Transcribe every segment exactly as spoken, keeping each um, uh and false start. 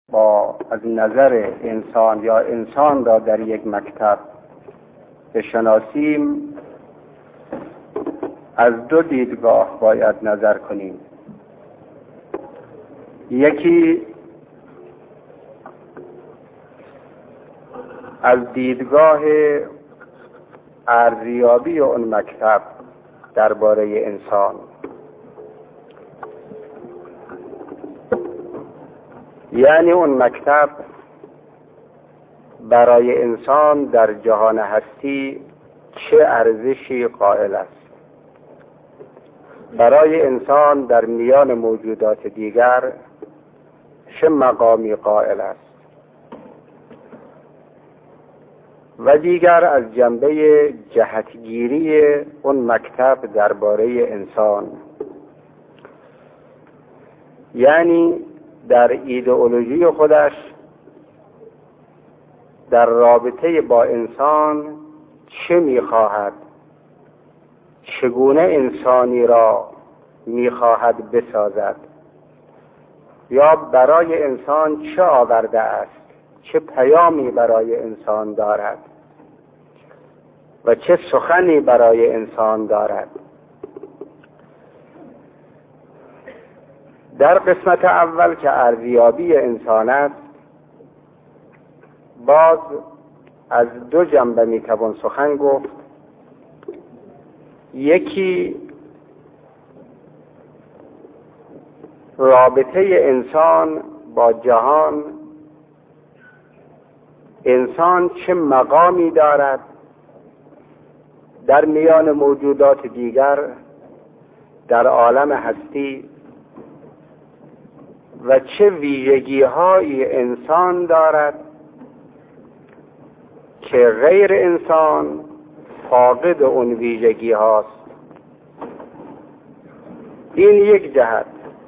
با از نظر انسان یا انسان را در یک مکتب بشناسیم، از دو دیدگاه باید نظر کنیم. یکی از دیدگاه ارزیابی اون مکتب درباره انسان، یعنی اون مکتب برای انسان در جهان هستی چه ارزشی قائل است، برای انسان در میان موجودات دیگر چه مقامی قائل است، و دیگر از جنبه جهتگیری اون مکتب درباره انسان، یعنی در ایدئولوژی خودش در رابطه با انسان چه می‌خواهد، چگونه انسانی را می‌خواهد بسازد، یا برای انسان چه آورده است، چه پیامی برای انسان دارد و چه سخنی برای انسان دارد. در قسمت اول که ارزیابی انسان است، باز از دو جنبه میتوان سخن گفت. یکی رابطه انسان با جهان، انسان چه مقامی دارد در میان موجودات دیگر در عالم هستی و چه ویژگی‌های انسان دارد که غیر انسان فاقد اون ویژگی هاست. این یک جهت.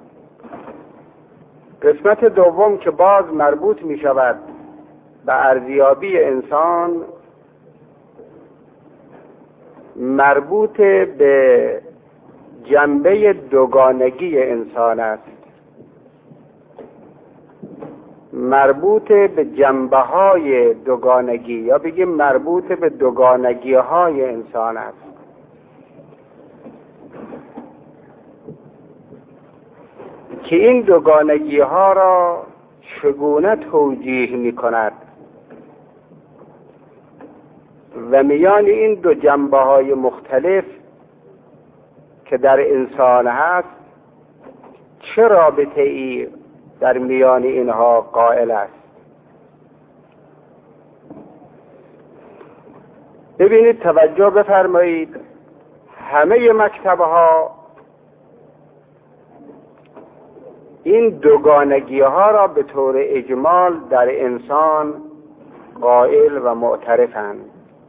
قسمت دوم که باز مربوط می شود به ارزیابی انسان، مربوط به جنبه دوگانگی انسان است، مربوط به جنبه های دوگانگی، یا بگیم مربوط به دوگانگی های انسان است. که این دوگانگی ها را چگونه توجیه می کند و میان این دو جنبه های مختلف که در انسان هست چه رابطه ای در میان اینها قائل است. ببینید، توجه بفرمایید، همه مکتب‌ها این دوگانگی ها را به طور اجمال در انسان قائل و معترفند.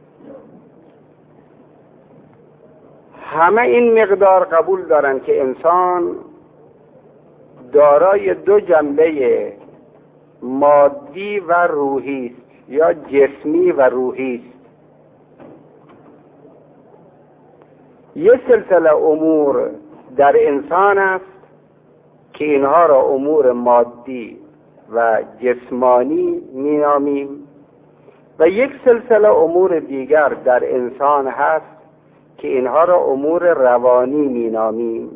همه این مقدار قبول دارند که انسان دارای دو جنبه مادی و روحی است، یا جسمی و روحی است. یک سلسله امور در انسان است که اینها را امور مادی و جسمانی مینامیم، و یک سلسله امور دیگر در انسان هست که اینها را امور روانی مینامیم.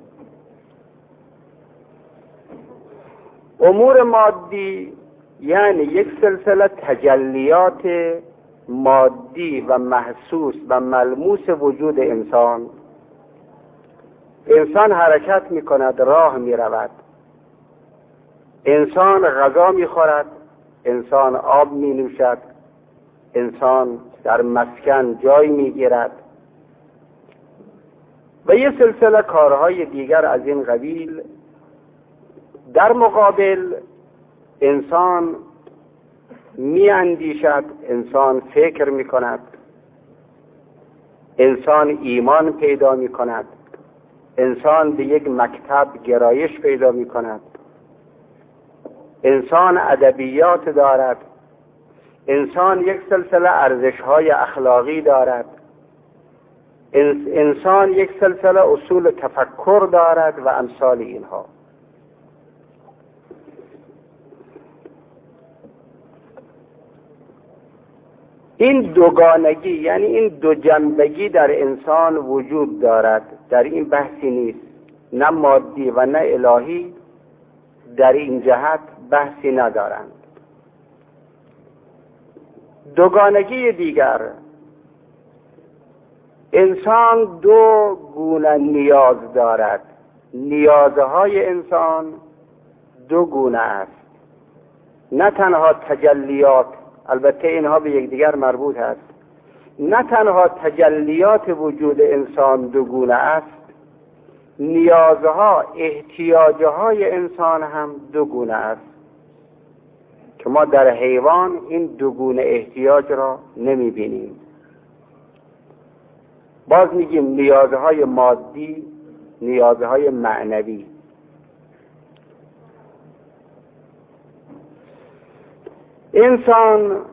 امور مادی یعنی یک سلسله تجلیات مادی و محسوس و ملموس وجود انسان. انسان حرکت می کند، راه می رود، انسان غذا می خورد، انسان آب می نوشد، انسان در مسکن جای می گیرد و یه سلسله کارهای دیگر از این قبیل. در مقابل انسان می اندیشد، انسان فکر می کند، انسان ایمان پیدا می کند، انسان به یک مکتب گرایش پیدا می کند، انسان ادبیات دارد، انسان یک سلسله ارزش‌های اخلاقی دارد، انسان یک سلسله اصول تفکر دارد و امثال اینها. این دوگانگی یعنی این دو جنبگی در انسان وجود دارد، در این بحثی نیست، نه مادی و نه الهی در این جهت بحثی ندارند. دوگانگی دیگر، انسان دو گونه نیاز دارد. نیازهای انسان دو گونه است، نه تنها تجلیات، البته اینها به یکدیگر مربوط است، نه تنها تجلیات وجود انسان دو گونه است، نیازها، احتیاجهای انسان هم دو گونه است که ما در حیوان این دو گونه احتیاج را نمی بینیم. باز میگیم نیازهای مادی، نیازهای معنوی. انسان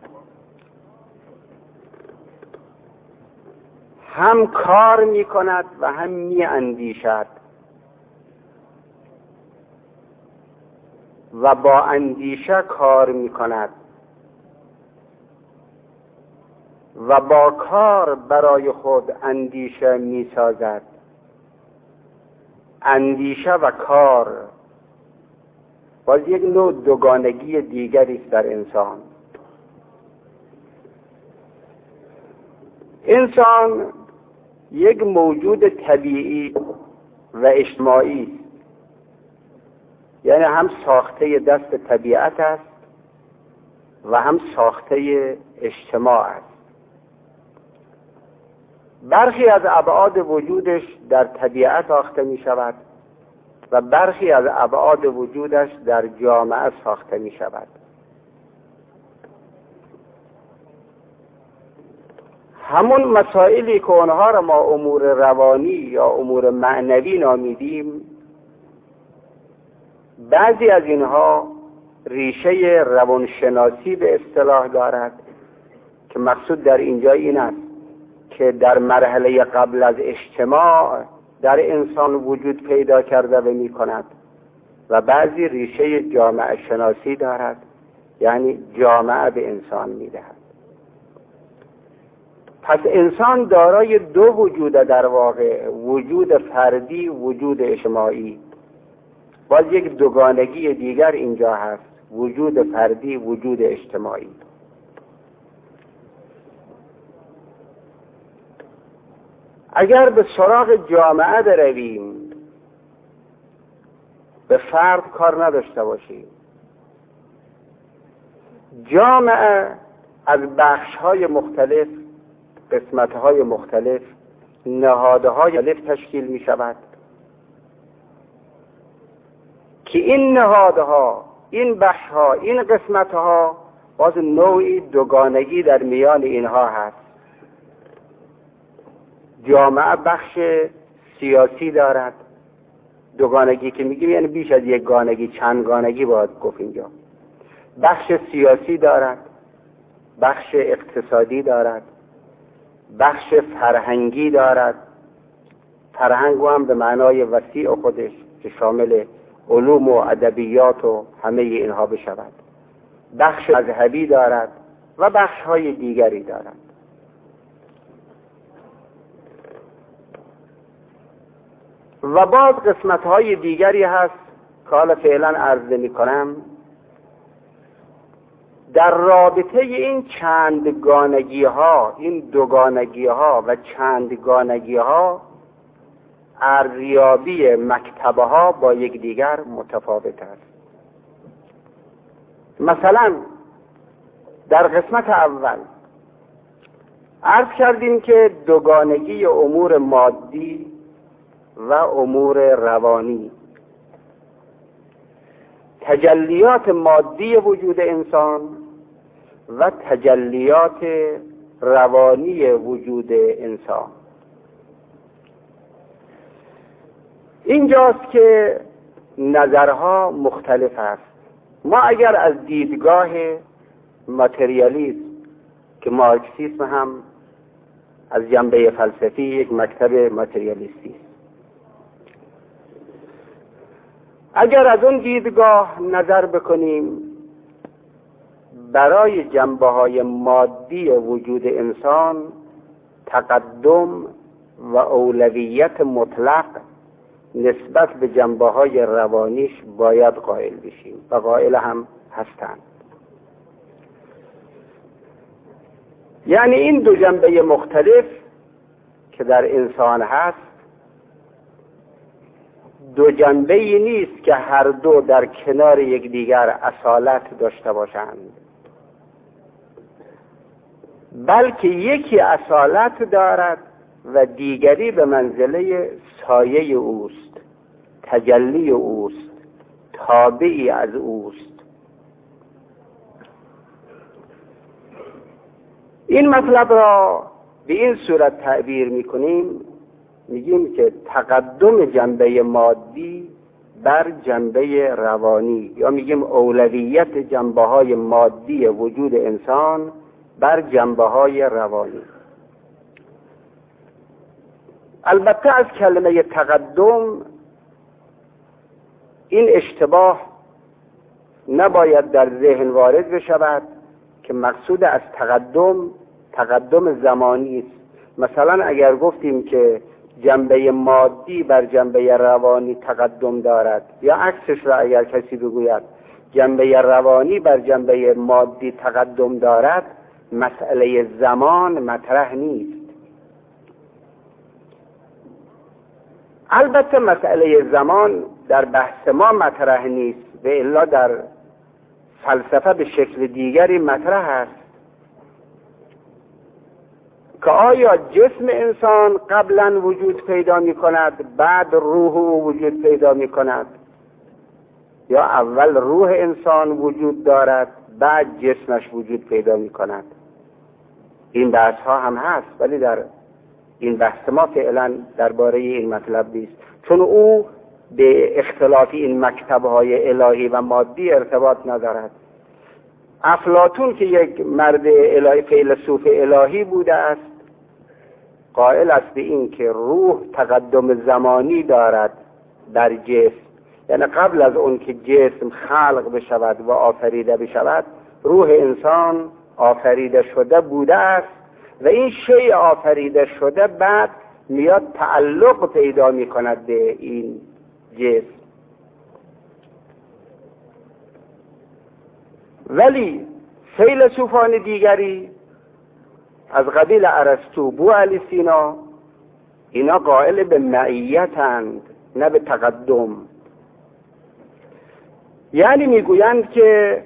هم کار می کند و هم می اندیشد و با اندیشه کار می کند و با کار برای خود اندیشه می سازد. اندیشه و کار باز یک نوع دوگانگی دیگری است در انسان. انسان یک موجود طبیعی و اجتماعی است، یعنی هم ساخته دست طبیعت است و هم ساخته اجتماع است. برخی از ابعاد وجودش در طبیعت ساخته می شود و برخی از ابعاد وجودش در جامعه ساخته می شود. همون مسائلی که اونها را ما امور روانی یا امور معنوی نامیدیم، بعضی از اینها ریشه روانشناسی به اصطلاح دارد که مقصود در اینجا این است که در مرحله قبل از اجتماع در انسان وجود پیدا کرده و می کند و بعضی ریشه جامعه شناسی دارد، یعنی جامعه به انسان می دهد. پس انسان دارای دو وجود در واقع، وجود فردی، وجود اجتماعی. باز یک دوگانگی دیگر اینجا هست، وجود فردی، وجود اجتماعی. اگر به سراغ جامعه برویم، به فرد کار نداشته باشیم، جامعه از بخش‌های مختلف، قسمت‌های مختلف، نهادهای مختلف تشکیل می شود که این نهادها، این بخش‌ها، این قسمت‌ها باز نوعی دوگانگی در میان اینها هست. جامعه بخش سیاسی دارد، دوگانگی که میگیم یعنی بیش از یک گانگی، چند گانگی باید گفت اینجا. بخش سیاسی دارد، بخش اقتصادی دارد، بخش فرهنگی دارد، فرهنگ هم به معنای وسیع خودش که شامل علوم و ادبیات و همه اینها بشود، بخش مذهبی دارد و بخش های دیگری دارد. و باز قسمت های دیگری هست که حالا فعلا عرض می کنم. در رابطه این چندگانگی ها، این دوگانگی ها و چندگانگی ها، ارزیابی مکتبه ها با یکدیگر متفاوت است. مثلا در قسمت اول عرض کردیم که دوگانگی امور مادی و امور روانی، تجلیات مادی وجود انسان و تجلیات روانی وجود انسان. اینجاست که نظرها مختلف است. ما اگر از دیدگاه ماتریالیسم که مارکسیسم هم از جنبه فلسفی یک مکتب ماتریالیستی است، اگر از اون دیدگاه نظر بکنیم، برای جنبه های مادی وجود انسان تقدم و اولویت مطلق نسبت به جنبه های روانیش باید قائل بشیم و قائل هم هستند. یعنی این دو جنبه مختلف که در انسان هست دو جنبه‌ای نیست که هر دو در کنار یکدیگر اصالت داشته باشند، بلکه یکی اصالت دارد و دیگری به منزله سایه اوست، تجلی اوست، تابعی از اوست. این مطلب را به این صورت تعبیر می‌کنیم، میگیم که تقدم جنبه مادی بر جنبه روانی، یا میگیم اولویت جنبه‌های مادی وجود انسان بر جنبه‌های روانی. البته از کلمه تقدم این اشتباه نباید در ذهن وارد بشود که مقصود از تقدم تقدم زمانی است. مثلا اگر گفتیم که جنبه مادی بر جنبه روانی تقدم دارد، یا عکسش را اگر کسی بگوید جنبه روانی بر جنبه مادی تقدم دارد، مسئله زمان مطرح نیست. البته مسئله زمان در بحث ما مطرح نیست، و الا در فلسفه به شکل دیگری مطرح است که آیا جسم انسان قبلا وجود پیدا می کند بعد روح او وجود پیدا می کند، یا اول روح انسان وجود دارد بعد جسمش وجود پیدا می کند. این بحث ها هم هست، ولی در این بحث ما فعلا درباره این مطلب نیست، چون او به اختلاف این مکتب‌های الهی و مادی ارتباط ندارد. افلاطون که یک مرد الهی، فیلسوف الهی بوده است، قائل است به این که روح تقدم زمانی دارد در جسم، یعنی قبل از اون که جسم خلق بشود و آفریده بشود، روح انسان آفریده شده بوده است و این شیء آفریده شده بعد میاد تعلق پیدا می کند به این جسم. ولی فیلسوفان دیگری از قبیل ارسطو، بوعلی سینا، اینا قائل به معیتند نه به تقدم. یعنی میگویند که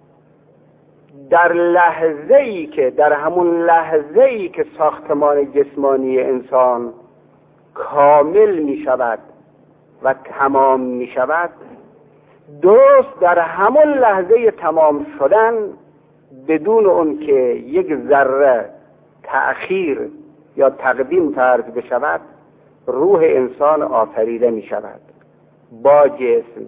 در لحظه‌ای که در همون لحظه‌ای که ساختمان جسمانی انسان کامل می شود و تمام می شود، درست در همون لحظه تمام شدن بدون اون که یک ذره تأخیر یا تقدیم فرض بشود، روح انسان آفریده می شود با جسم.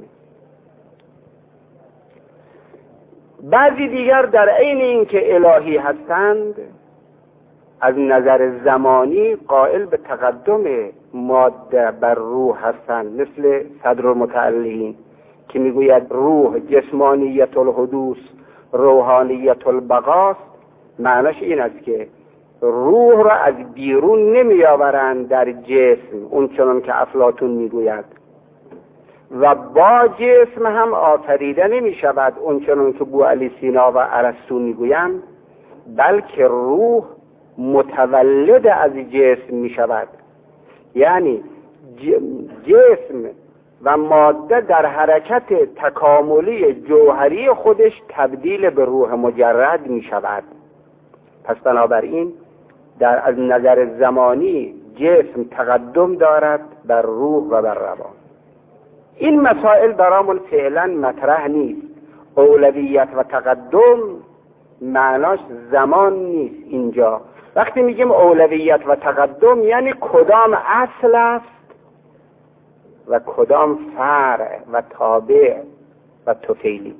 بعضی دیگر در عین این که الهی هستند، از نظر زمانی قائل به تقدم ماده بر روح هستند، مثل صدرالمتعلقین که میگوید روح جسمانیت الحدوث روحانیت البقاست. معناش این است که روح را از بیرون نمی آورند در جسم، اون چنان که افلاطون میگوید، و با جسم هم آفریده نمی شود اون چنان که بوعلی سینا و ارسطو میگویند، بلکه روح متولد از جسم می شود. یعنی جسم و ماده در حرکت تکاملی جوهری خودش تبدیل به روح مجرد می شود. پس بنابراین در از نظر زمانی جسم تقدم دارد بر روح و بر روان. این مسائل برامون فعلا مطرح نیست. اولویت و تقدم معناش زمان نیست. اینجا وقتی میگیم اولویت و تقدم یعنی کدام اصل است و کدام فرع و تابع و طفیلی.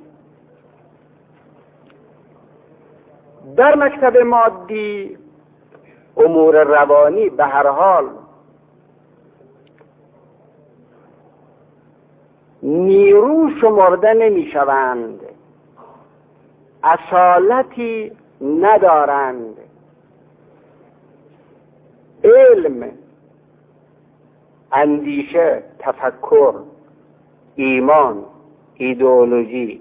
در مکتب مادی امور روانی به هر حال نیرو شمرده نمی شوند، اصالتی ندارند. علم، اندیشه، تفکر، ایمان، ایدئولوژی،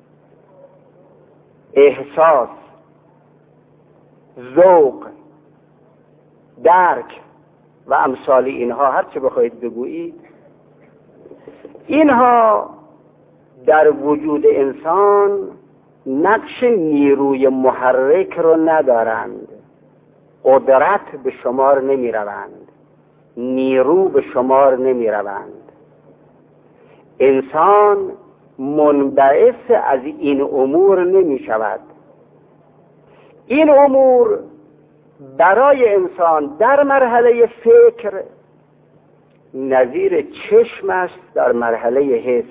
احساس، ذوق، درک و امثال اینها، هر چه بخواید بگویید، اینها در وجود انسان نقش نیروی محرک رو ندارند. قدرت به شمار نمی روند، نیرو به شمار نمی روند. انسان منبعث از این امور نمی شود. این امور برای انسان در مرحله فکر نظیر چشم است در مرحله حس.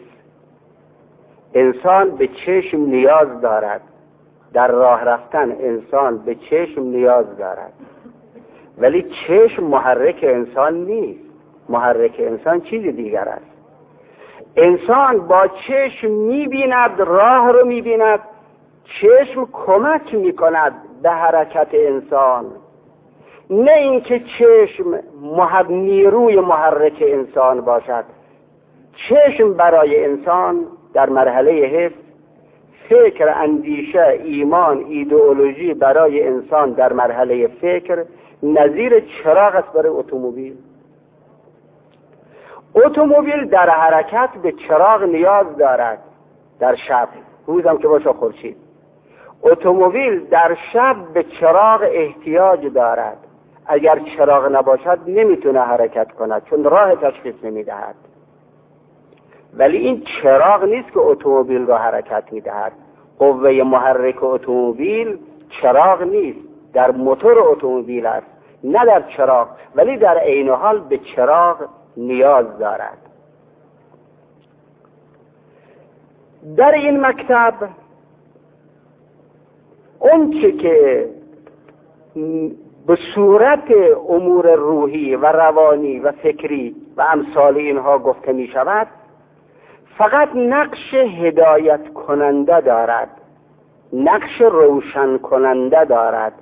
انسان به چشم نیاز دارد، در راه رفتن انسان به چشم نیاز دارد، ولی چشم محرک انسان نیست. محرک انسان چیز دیگر است. انسان با چشم می‌بیند، راه رو می‌بیند. چشم کمک می‌کند به حرکت انسان، نه اینکه چشم محب نیروی محرک انسان باشد. چشم برای انسان در مرحله حس، فکر، اندیشه، ایمان، ایدئولوژی برای انسان در مرحله فکر نظیر چراغ است برای اتومبیل. اتومبیل در حرکت به چراغ نیاز دارد در شب، روزم که باشه خورشید. اتومبیل در شب به چراغ احتیاج دارد. اگر چراغ نباشد نمیتونه حرکت کند، چون راه تشخیص نمیدهد. ولی این چراغ نیست که اتومبیل را حرکت میدهد. قوه محرک اتومبیل چراغ نیست، در موتور اتومبیل است، نه در چراغ، ولی در عین حال به چراغ نیاز دارد. در این مکتب اون چه که به صورت امور روحی و روانی و فکری و امثال اینها گفته می شود فقط نقش هدایت کننده دارد، نقش روشن کننده دارد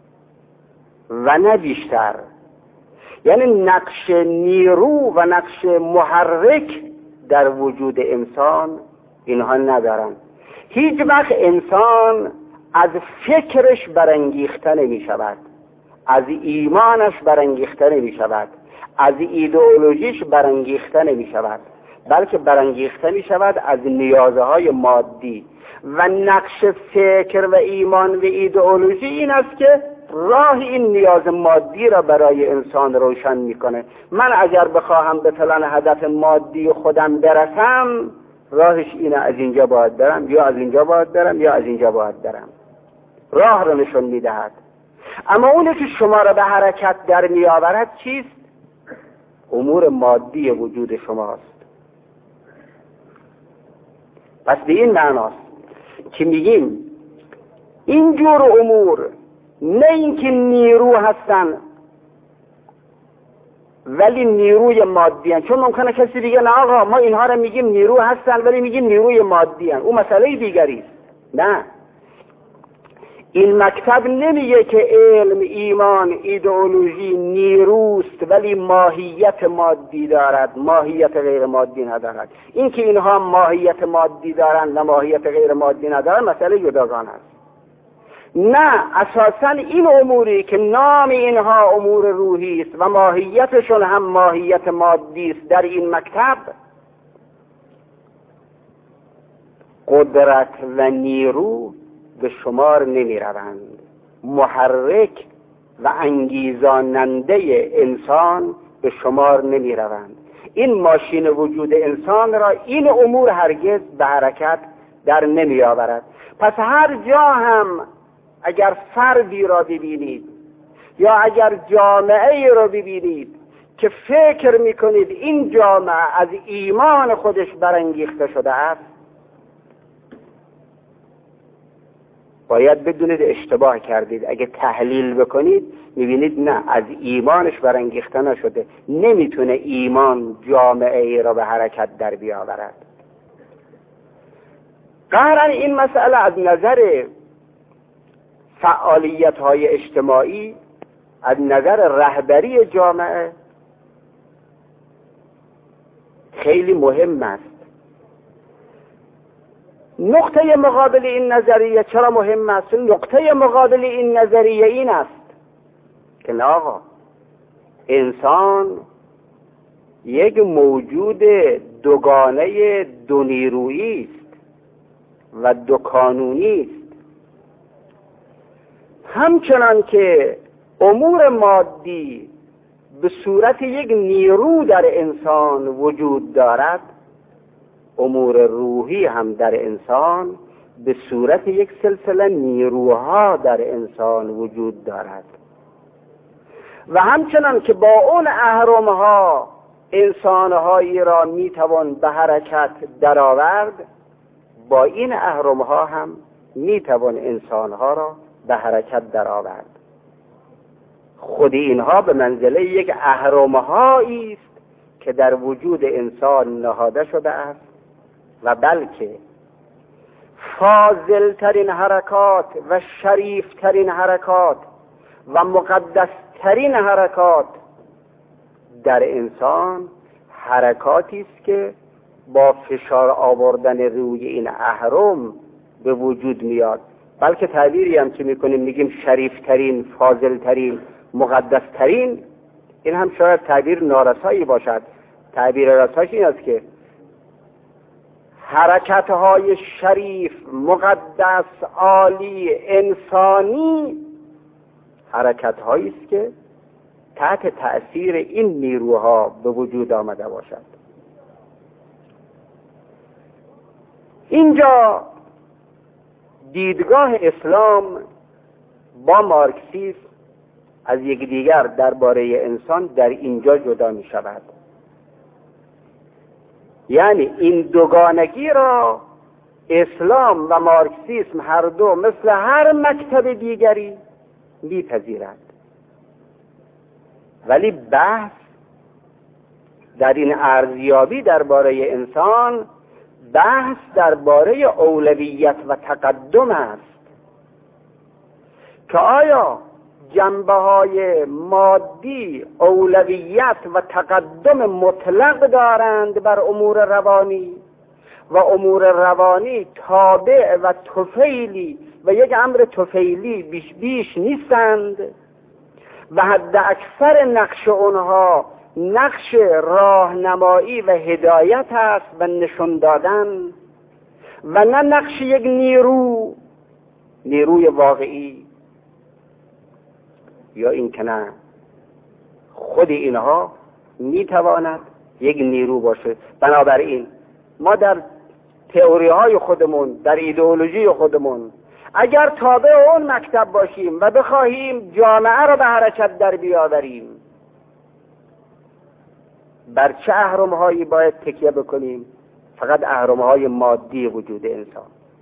و نه بیشتر. یعنی نقش نیرو و نقش محرک در وجود انسان اینها ندارن. هیچ وقت انسان از فکرش برانگیخته نمی شود، از ایمانش برانگیخته نمی شود، از ایدئولوژیش برانگیخته نمی شود، بلکه برانگیخته می شود از نیازهای مادی. و نقش فکر و ایمان و ایدئولوژی این است که راه این نیاز مادی را برای انسان روشن میکنه. من اگر بخواهم به فلان هدف مادی خودم برسم، راهش اینه، از اینجا باید برم، یا از اینجا باید برم، یا از اینجا باید برم. راه را نشون میدهد. اما اونه که شما را به حرکت در میآورد چیست؟ امور مادی وجود شماست. پس به این معناست که میگیم اینجور امور نه اینکه نیرو هستن ولی نیروی مادی هستن. چون ممکنه کسی دیگه نه آقا ما اینها را میگیم نیرو هستن ولی میگیم نیروی مادی هستن، اون مسئله دیگری است. نه، این مکتب نمیگه که علم، ایمان، ایدئولوژی نیروست ولی ماهیت مادی دارد، ماهیت غیر مادی ندارد. این که اینها ماهیت مادی دارند و ماهیت غیر مادی ندارند مسئله جداگانه است. نه، اساساً این اموری که نام اینها امور روحی است و ماهیتشون هم ماهیت مادی است، در این مکتب قدرت و نیرو به شمار نمی روند. محرک و انگیزاننده انسان به شمار نمی روند. این ماشین وجود انسان را این امور هرگز به حرکت در نمی آورد. پس هر جا هم اگر فردی را ببینید یا اگر جامعه را ببینید که فکر میکنید این جامعه از ایمان خودش برانگیخته شده است، باید بدونید اشتباه کردید. اگه تحلیل بکنید میبینید نه، از ایمانش برانگیخته نشده. نمیتونه ایمان جامعه ای را به حرکت در بیاورد. قهرن این مسئله از نظر فعالیت های اجتماعی از نظر رهبری جامعه خیلی مهم است. نقطه مقابل این نظریه چرا مهم است؟ نقطه مقابل این نظریه این است که نه آقا، انسان یک موجود دوگانه دو نیرویی است و دو قانونی است. همچنان که امور مادی به صورت یک نیرو در انسان وجود دارد، امور روحی هم در انسان به صورت یک سلسله نیروها در انسان وجود دارد و همچنان که با اون اهرم‌ها انسانهایی را میتوان به حرکت درآورد، با این اهرم‌ها هم میتوان انسانها را به حرکت درآورد. خود اینها به منزله یک اهرم‌هایی است که در وجود انسان نهاده شده است و بلکه فاضل ترین حرکات و شریف ترین حرکات و مقدس ترین حرکات در انسان حرکاتی است که با فشار آوردن روی این اهرم به وجود میاد. بلکه تعبیری هم که میکنیم میگیم شریف ترین، فاضل ترین، مقدس ترین، این هم شاید تعبیر نارسایی باشد. تعبیر راستش این است که حرکت‌های شریف، مقدس، عالی، انسانی حرکت‌هایی است که تحت تأثیر این نیروها به وجود آمده باشد. اینجا دیدگاه اسلام با مارکسیسم از یکدیگر درباره انسان در اینجا جدا می شود. یعنی این دوگانگی را اسلام و مارکسیسم هر دو مثل هر مکتب دیگری میپذیرند، ولی بحث در این ارزیابی درباره انسان بحث درباره اولویت و تقدم است که آیا جنبه‌های مادی اولویت و تقدم مطلق دارند بر امور روانی و امور روانی تابع و طفیلی و یک امر طفیلی بیش بیش نیستند و حد اکثر نقش اونها نقش راهنمایی و هدایت است و نشون دادن و نه نقش یک نیرو نیروی واقعی، یا این که نه خود اینها میتواند یک نیرو باشه. بنابراین ما در تئوری های خودمون، در ایدئولوژی خودمون اگر تابع اون مکتب باشیم و بخواهیم جامعه را به حرکت در بیاوریم، بر چه اهرم‌هایی باید تکیه بکنیم؟ فقط اهرم‌های مادی وجود انسان.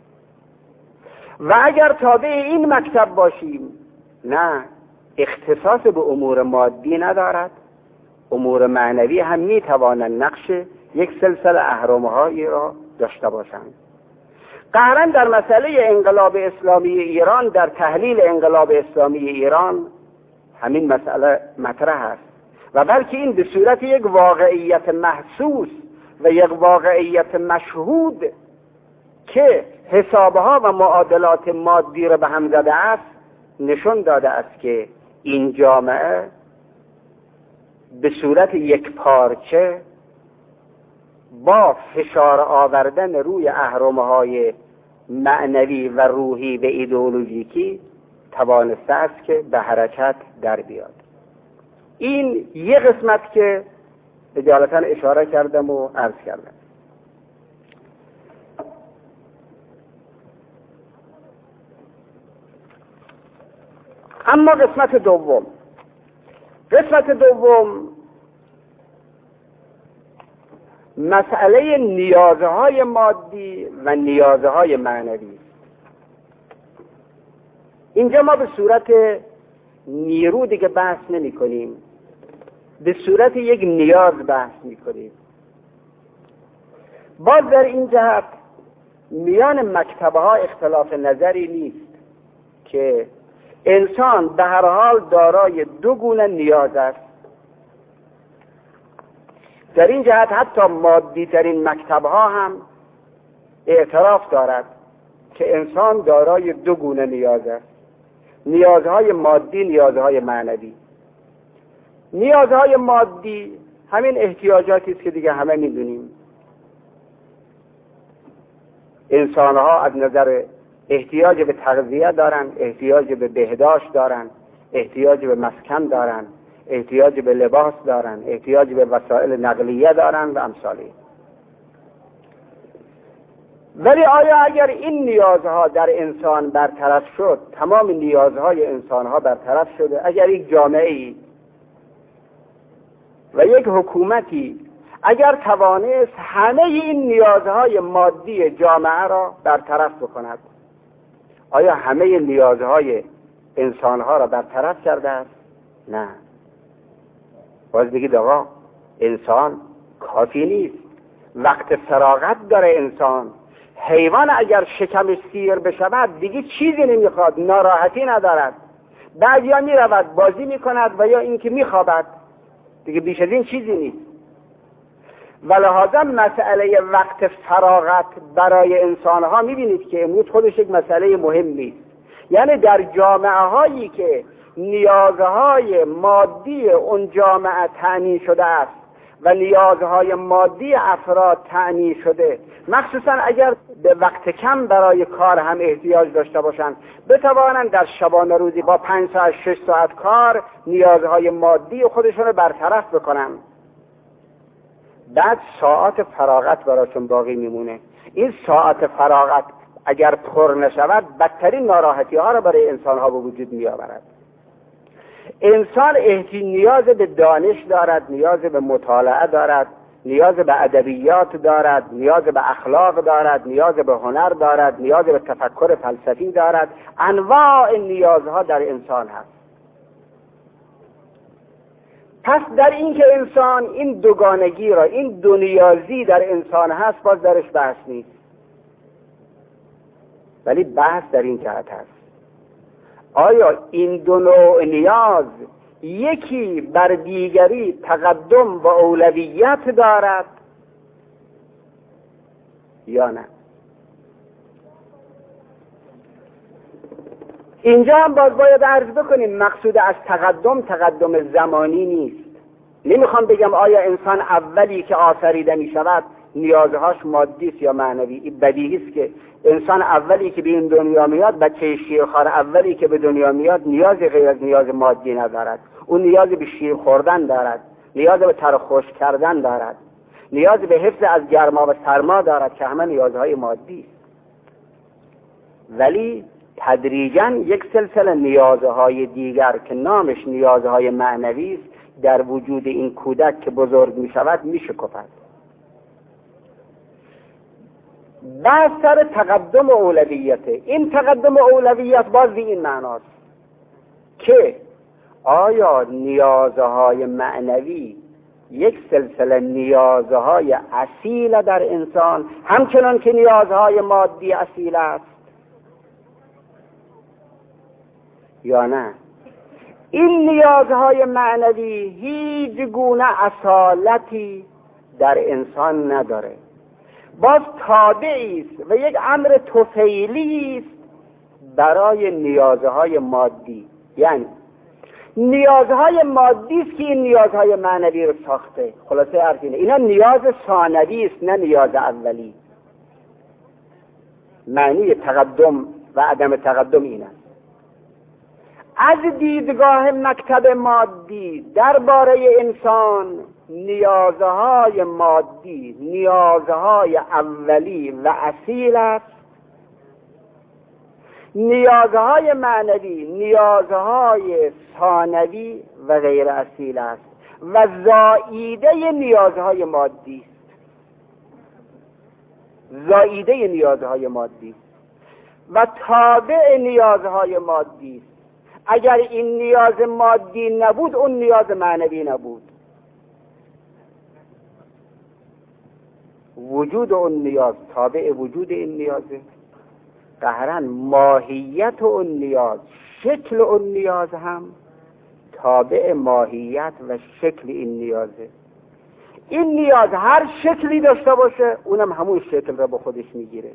و اگر تابع این مکتب باشیم، نه، اختصاص به امور مادی ندارد، امور معنوی هم میتوانند نقش یک سلسله اهرم‌هایی را داشته باشند. قهرن در مسئله انقلاب اسلامی ایران، در تحلیل انقلاب اسلامی ایران همین مسئله مطرح است و بلکه این به صورت یک واقعیت محسوس و یک واقعیت مشهود که حسابها و معادلات مادی را به هم زده است نشون داده است که این جامعه به صورت یک پارچه با فشار آوردن روی اهرم‌های معنوی و روحی و ایدئولوژیکی توانسته است که به حرکت در بیاد. این یه قسمت که اجالتا اشاره کردم و عرض کردم. اما قسمت دوم قسمت دوم مسئله نیازهای مادی و نیازهای معنوی. اینجا ما به صورت نیرو دیگه بحث نمی کنیم، به صورت یک نیاز بحث می کنیم. باز در این جهت میان مکتبها اختلاف نظری نیست که انسان به هر حال دارای دو گونه نیاز است. در این جهت حتی مادی ترین مکتب ها هم اعتراف دارد که انسان دارای دو گونه نیاز است: نیازهای مادی، نیازهای معنوی. نیازهای مادی همین احتیاجاتی است که دیگه همه میدونیم. انسانها از نظر احتیاج به تغذیه دارن، احتیاج به بهداشت دارن، احتیاج به مسکن دارن، احتیاج به لباس دارن، احتیاج به وسایل نقلیه دارن و امثالی. ولی آیا اگر این نیازها در انسان برطرف شد، تمام نیازهای انسانها برطرف شده، اگر یک جامعه‌ای و یک حکومتی اگر توانست همه این نیازهای مادی جامعه را برطرف بکند، آیا همه نیازهای انسانها را برطرف کرده است؟ نه. باز بگید آقا انسان کافی نیست، وقت فراغت داره انسان. حیوان اگر شکمش سیر بشود دیگه چیزی نمیخواد، ناراحتی ندارد، بعد یا میرود بازی میکند و یا اینکه میخوابد، دیگه بیش از این چیزی نیست. ولهذا مسئله وقت فراغت برای انسانها میبینید که امروز خودش یک مسئله مهم نیست. یعنی در جامعه هایی که نیازهای مادی اون جامعه تأمین شده است و نیازهای مادی افراد تأمین شده، مخصوصا اگر به وقت کم برای کار هم احتیاج داشته باشند، بتوانند در شبانه روزی با پنج ساعت شش ساعت کار نیازهای مادی خودشون رو برطرف بکنن. بعد ساعت فراغت براشون باقی میمونه. این ساعت فراغت اگر پر نشود بدترین ناراحتی ها را برای انسان ها به وجود می آورد. انسان احتیاج نیاز به دانش دارد، نیاز به مطالعه دارد، نیاز به ادبیات دارد، نیاز به اخلاق دارد، نیاز به هنر دارد، نیاز به تفکر فلسفی دارد. انواع نیازها در انسان هست. پس در این که انسان این دوگانگی را، این دو نیازی در انسان هست، باز درش بحث نیست. ولی بحث در این جهت هست: آیا این دو نوع نیاز یکی بر دیگری تقدم و اولویت دارد یا نه؟ اینجا هم باز باید عرض بکنیم مقصود از تقدم تقدم زمانی نیست. نمیخوام بگم آیا انسان اولی که آفریده می شود نیازهاش مادی است یا معنوی. این بدیهی است که انسان اولی که به این دنیا میاد، بچه شیرخوار اولی که به دنیا میاد، نیاز غیر از نیاز مادی ندارد. اون نیاز به شیر خوردن دارد، نیاز به تر خشک کردن دارد، نیاز به حفظ از گرما و سرما دارد که همه نیازهای مادی است. ولی تدریجاً یک سلسله نیازهای دیگر که نامش نیازهای معنوی است در وجود این کودک که بزرگ می شود می شکفد. بعد سر تقدم اولویت، این تقدم اولویت باز به این معناست که آیا نیازهای معنوی یک سلسله نیازهای اصیل در انسان همچنان که نیازهای مادی اصیل است یا نه؟ این نیازهای معنوی هیچ گونه اصالتی در انسان نداره، باز تابعی است و یک امر طفیلی است برای نیازهای مادی. یعنی نیازهای مادی است که این نیازهای معنوی رو ساخته. خلاصه عرض اینه، اینا نیاز ثانوی است نه نیاز اولی. معنی تقدم و عدم تقدم این است. از دیدگاه مکتب مادی درباره انسان، نیازهای مادی نیازهای اولی و اصیل است، نیازهای معنوی نیازهای ثانوی و غیر اصیل است و زائیده نیازهای مادی است. زائیده نیازهای مادی و تابع نیازهای مادی است. اگر این نیاز مادی نبود اون نیاز معنوی نبود. وجود اون نیاز تابع وجود این نیازه. قهرن ماهیت اون نیاز، شکل اون نیاز هم تابع ماهیت و شکل این نیازه. این نیاز هر شکلی داشته باشه اونم همون شکل را به خودش میگیره.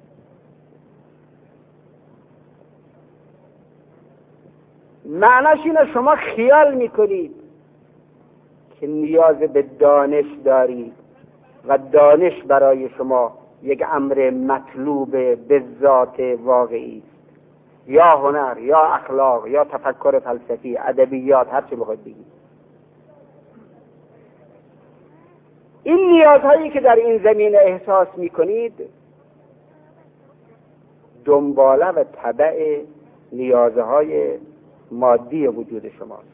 معناش اینه شما خیال میکنید که نیاز به دانش دارید و دانش برای شما یک امر مطلوب به ذات واقعی است، یا هنر یا اخلاق یا تفکر فلسفی، ادبیات، هر چی بخواید بگید. این نیازهایی که در این زمینه احساس میکنید دنباله و تبع نیازهای مادی وجود شماست.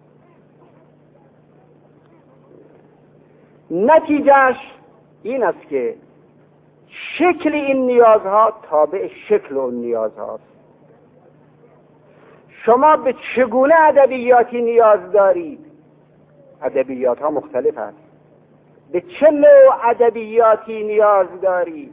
نتیجهش این است که شکل این نیازها تابع شکل اون نیازهاست. شما به چگونه ادبیاتی نیاز دارید؟ ادبیات ها مختلف است. به چه نوع ادبیاتی نیاز دارید؟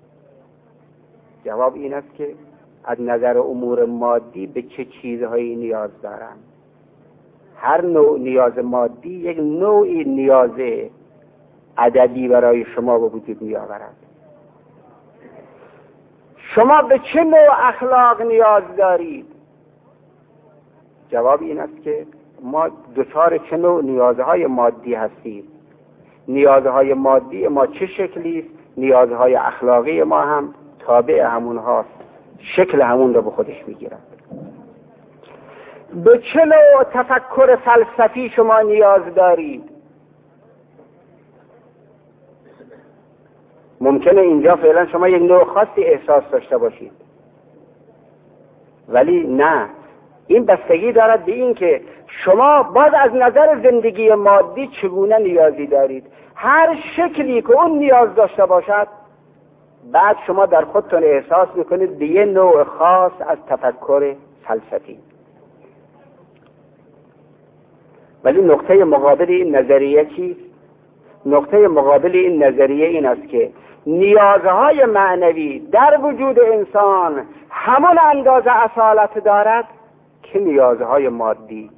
جواب این است که از نظر امور مادی به چه چیزهایی نیاز دارم. هر نوع نیاز مادی یک نوعی نیاز ادبی برای شما به وجود می آورد. شما به چه نوع اخلاق نیاز دارید؟ جواب این است که ما دچار چه نوع نیازهای مادی هستیم. نیازهای مادی ما چه شکلی است، نیازهای اخلاقی ما هم تابع همون هاست، شکل همون رو به خودش میگیرد. به چه نوع تفکر فلسفی شما نیاز دارید؟ ممکنه اینجا فعلا شما یک نوع خاصی احساس داشته باشید، ولی نه، این بستگی دارد به این که شما باز از نظر زندگی مادی چگونه نیازی دارید. هر شکلی که اون نیاز داشته باشد بعد شما در خودتون احساس میکنید به یه نوع خاص از تفکر فلسفی. ولی نقطه مقابل این نظریه چیست؟ نقطه مقابل این نظریه این است که نیازهای معنوی در وجود انسان همون اندازه اصالت دارد که نیازهای مادی.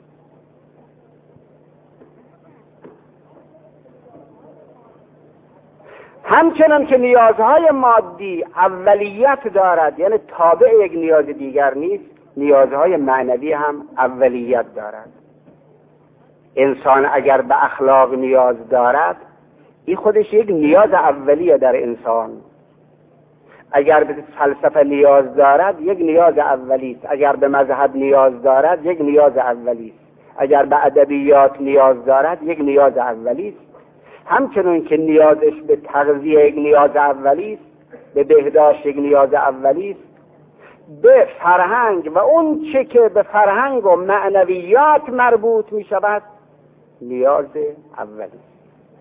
همچنان که نیازهای مادی اولیت دارد، یعنی تابع یک نیاز دیگر نیست، نیازهای معنوی هم اولیت دارد. انسان اگر به اخلاق نیاز دارد این خودش یک نیاز اولیه در انسان. اگر به فلسفه نیاز دارد یک نیاز اولی است. اگر به مذهب نیاز دارد یک نیاز اولی است. اگر به ادبیات نیاز دارد یک نیاز اولی است. همچنین که نیازش به تغذیه یک نیاز اولی است، به بهداشت یک نیاز اولی است، به فرهنگ و اون چه که به فرهنگ و معنویات مربوط می شود نیاز اولی است.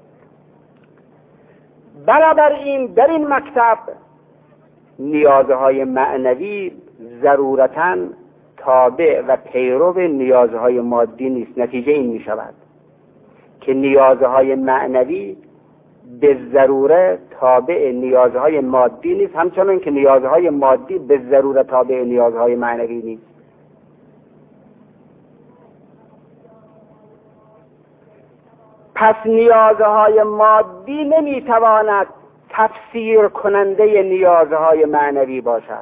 بنابراین در این مکتب نیازهای معنوی ضرورتاً تابع و پیرو نیازهای مادی نیست. نتیجه این می شود که نیازهای معنوی به ضروره تابع نیازهای مادی نیست، همچنان که نیازهای مادی به ضروره تابع نیازهای معنوی نیست. پس نیازهای مادی نمیتواند تفسیر کننده نیازهای معنوی باشد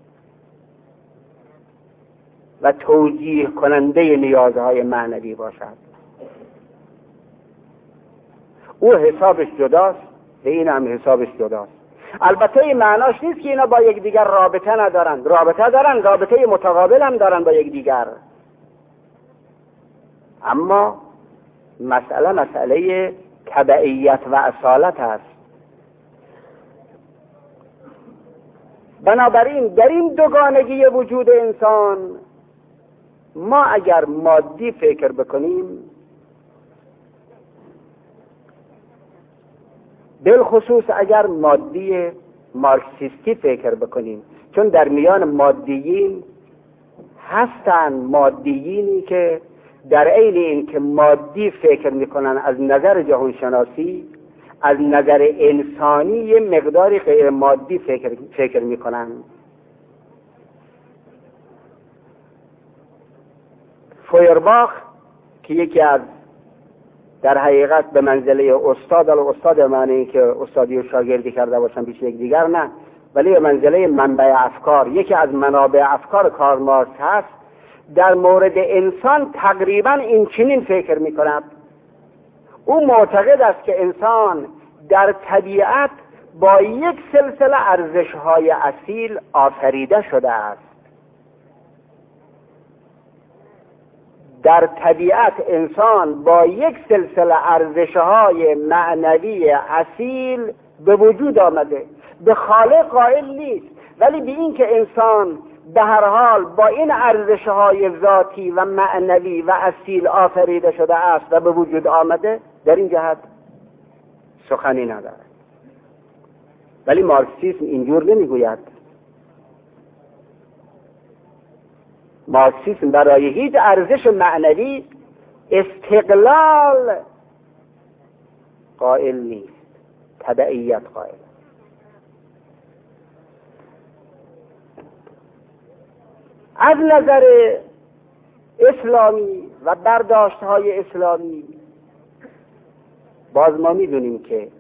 و توجیه کننده نیازهای معنوی باشد. او حسابش جداست و این هم حسابش جداست. البته این معناش نیست که اینا با یک دیگر رابطه ندارند. رابطه دارن، رابطه متقابل هم دارن با یک دیگر. اما مسئله مسئله تبعیت و اصالت است. بنابراین در این دوگانگی وجود انسان ما اگر مادی فکر بکنیم، بالخصوص اگر مادی مارکسیستی فکر بکنیم، چون در میان مادیین هستن مادیینی که در عین این که مادی فکر میکنن از نظر جهانشناسی، از نظر انسانی یه مقداری غیر مادی فکر, فکر میکنن. فویرباخ که یکی از در حقیقت به منزله استاد، و استاد معنی این که استادی و شاگردی کرده باشن پیش یک دیگر نه، ولی به منزله منبع افکار، یکی از منابع افکار کارل مارکس هست، در مورد انسان تقریبا این چنین فکر می کند. او معتقد است که انسان در طبیعت با یک سلسله ارزش‌های اصیل آفریده شده است. در طبیعت انسان با یک سلسله ارزش‌های معنوی اصیل به وجود آمده، به خالق قائل نیست، ولی به این که انسان به هر حال با این ارزش‌های ذاتی و معنوی و اصیل آفریده شده است و به وجود آمده، در این جهت سخنی ندارد. ولی مارکسیسم اینجور نمیگوید. مارکسیسم برای هیچ ارزش معنوی استقلال قائل نیست، تبعیت قائل. از نظر اسلامی و برداشت‌های اسلامی باز ما می‌دونیم که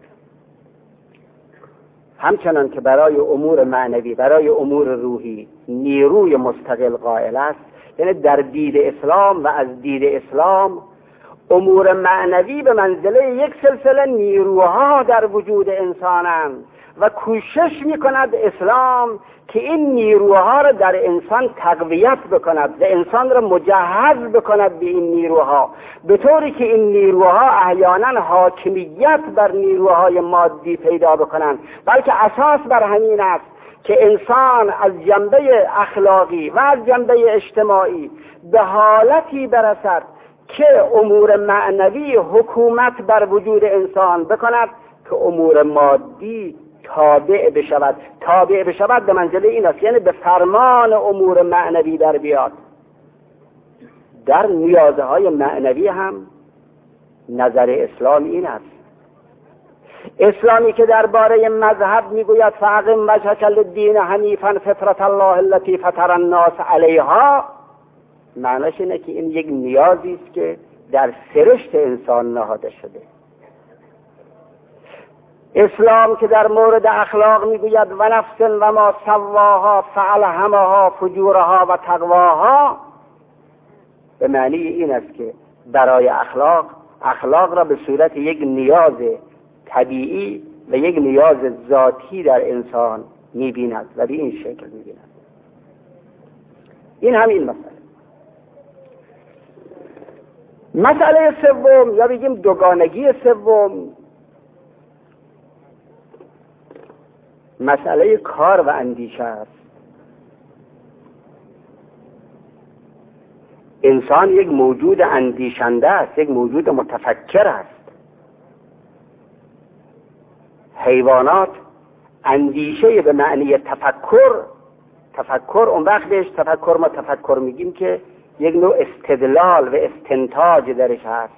همچنان که برای امور معنوی، برای امور روحی نیروی مستقل قائل است، یعنی در دید اسلام و از دید اسلام امور معنوی به منزله یک سلسله نیروها در وجود انسانند و کوشش می‌کند اسلام که این نیروها را در انسان تقویت بکند و انسان را مجهز بکند به این نیروها، به طوری که این نیروها احیانا حاکمیت بر نیروهای مادی پیدا بکنند، بلکه اساس بر همین است که انسان از جنبه اخلاقی و از جنبه اجتماعی به حالتی برسد که امور معنوی حکومت بر وجود انسان بکند که امور مادی تابع بشود. تابع بشود به منزله این است، یعنی به فرمان امور معنوی در بیاد. در نیازهای معنوی هم نظر اسلام این است. اسلامی که درباره مذهب میگوید فاقم وجهک للدین حنیفا فطرة الله التي فطر الناس علیها، معنیش اینه که این یک نیازی است که در سرشت انسان نهاده شده. اسلام که در مورد اخلاق میگوید و نفس و ما سواها فالهمها فجورها و تقواها، به معنی این است که برای اخلاق اخلاق را به صورت یک نیاز طبیعی و یک نیاز ذاتی در انسان میبیند و به این شکل میبیند. این همین مسئله. مسئله سوم یا بگیم دوگانگی سوم، مسئله کار و اندیشه است. انسان یک موجود اندیشنده است، یک موجود متفکر است. حیوانات اندیشه به معنی تفکر تفکر اون وقت بهش تفکر ما تفکر میگیم که یک نوع استدلال و استنتاج درش هست.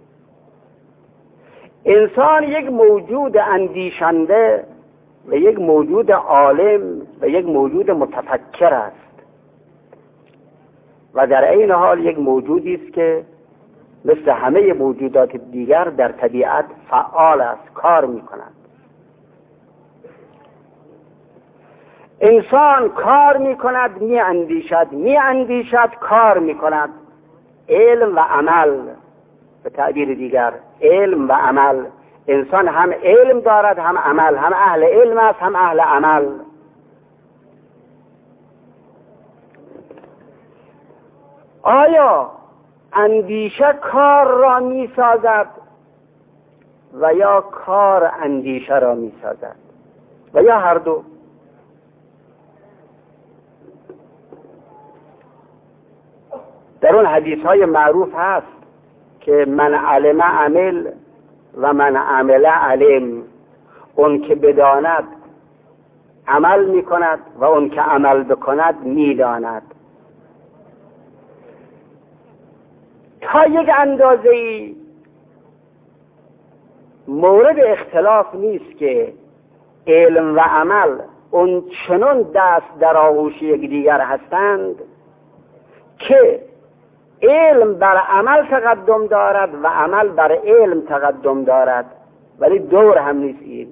انسان یک موجود اندیشنده و یک موجود عالم و یک موجود متفکر است و در عین حال یک موجودی است که مثل همه موجودات دیگر در طبیعت فعال است، کار می‌کند. انسان کار می‌کند، می‌اندیشد، می‌اندیشد، کار می‌کند. علم و عمل، به تعبیر دیگر علم و عمل. انسان هم علم دارد هم عمل، هم اهل علم است هم اهل عمل. آیا اندیشه کار را می سازد و یا کار اندیشه را می سازد و یا هر دو؟ در اون حدیث های معروف هست که من علم عمل و من عمل علم. اون که بداند عمل می کند و اون که عمل بکند می داند. تا یک اندازه‌ای مورد اختلاف نیست که علم و عمل اون چنان دست در آغوش یک دیگر هستند که علم بر عمل تقدم دارد و عمل بر علم تقدم دارد، ولی دور هم نیست. این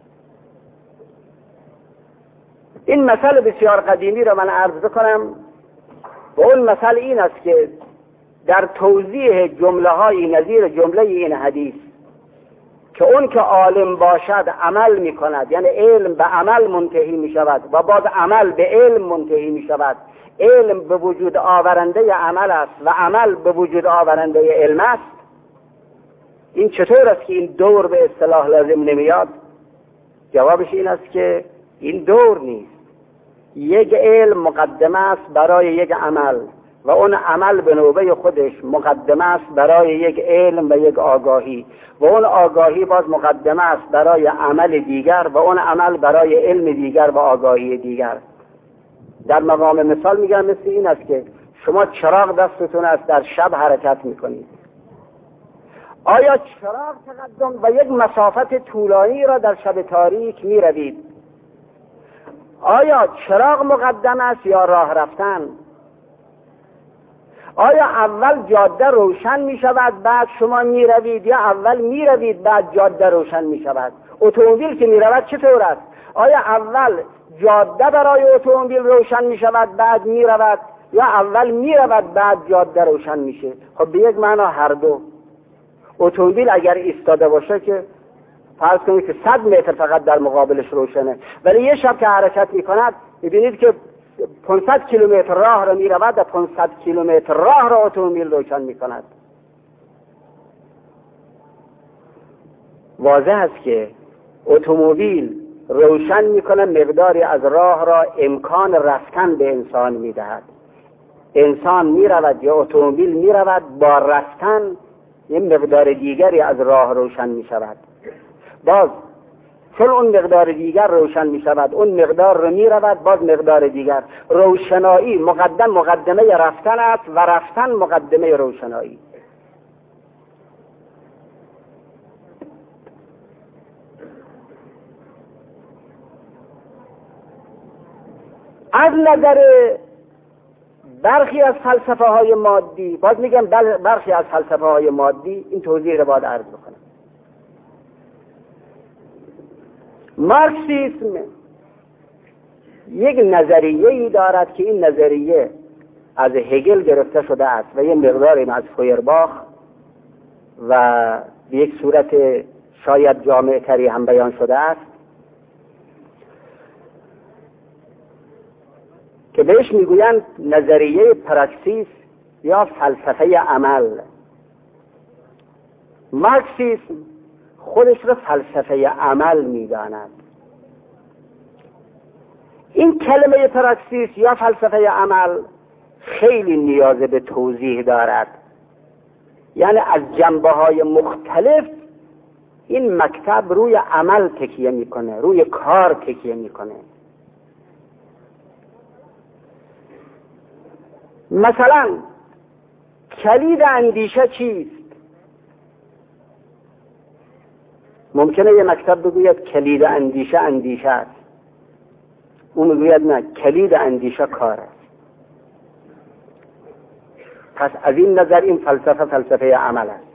این مثل بسیار قدیمی را من عرض بکنم و اون مثل این است که در توضیح جمله های نظیر جمله این حدیث که اون که عالم باشد عمل می کند، یعنی علم به عمل منتهی می شود و باز عمل به علم منتهی می شود. علم به وجود آورنده عمل است و عمل به وجود آورنده علم است. این چطور است که این دور به اصطلاح لازم نمیاد؟ جوابش این است که این دور نیست. یک علم مقدمه است برای یک عمل و اون عمل به نوبه خودش مقدمه است برای یک علم و یک آگاهی و اون آگاهی باز مقدمه است برای عمل دیگر و اون عمل برای علم دیگر و آگاهی دیگر. در مقام مثال میگم مثل این است که شما چراغ دستتون است، در شب حرکت میکنید. آیا چراغ تقدم و یک مسافت طولانی را در شب تاریک میروید؟ آیا چراغ مقدم است یا راه رفتن؟ آیا اول جاده روشن می شود بعد شما می روید یا اول می روید بعد جاده روشن می شود؟ اتومبیل که می رود چطور است؟ آیا اول جاده برای اتومبیل روشن می شود بعد می رود یا اول می رود بعد جاده روشن می شه؟ خب به یک معنا هر دو. اتومبیل اگر ایستاده باشه که فرض کنید که صد متر فقط در مقابلش روشنه، ولی یه شب که حرکت می کند می‌بینید که پانصد کیلومتر راه را می رود و پانصد کیلومتر راه را اتومبیل روشن می کند. واضح است که اتومبیل روشن می کند، مقداری از راه را امکان رفتن به انسان می دهد. انسان می رود یا اتومبیل می رود، با رفتن یه مقدار دیگری از راه روشن می شود. باز چون اون مقدار دیگر روشن می شود اون مقدار رو می رود، باز مقدار دیگر. روشنایی مقدم مقدمه رفتن است و رفتن مقدمه روشنایی. از نظر برخی از فلسفه های مادی، باز میگم برخی از فلسفه های مادی، این توضیح رو باید عرض بکنم. مارکسیسم یک نظریه‌ای دارد که این نظریه از هگل گرفته شده است و یه مقداری از فویرباخ و به یک صورت شاید جامع تری هم بیان شده است که بهش میگویند نظریه پراکسیس یا فلسفه عمل. مارکسیسم خودش رو فلسفه عمل میداند. این کلمه پراکسیس یا فلسفه عمل خیلی نیاز به توضیح دارد، یعنی از جنبه‌های مختلف این مکتب روی عمل تکیه میکنه، روی کار تکیه میکنه. مثلا کلید اندیشه چیست؟ ممکنه یه مکتب بگوید کلید اندیشه اندیشه است، اون میگوید نه، کلید اندیشه کار است. پس از این نظر این فلسفه فلسفه عمل است.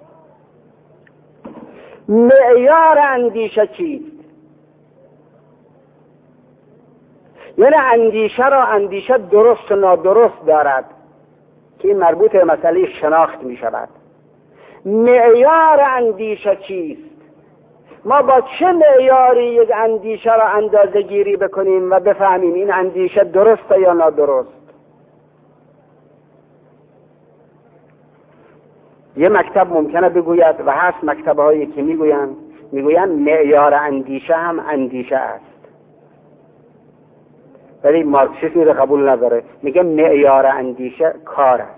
معیار اندیشه چیست؟ یعنی اندیشه را اندیشه درست و نادرست دارد که این مربوط به مسئله شناخت می شود. معیار اندیشه چیست؟ ما با چه معیاری یک اندیشه را اندازه گیری بکنیم و بفهمیم این اندیشه درسته یا نادرست؟ یه مکتب ممکنه بگوید و هست مکتب هایی که میگویند میگویند معیار اندیشه هم اندیشه است، ولی مارکسیسم رو قبول نداره، میگه معیار اندیشه کار است.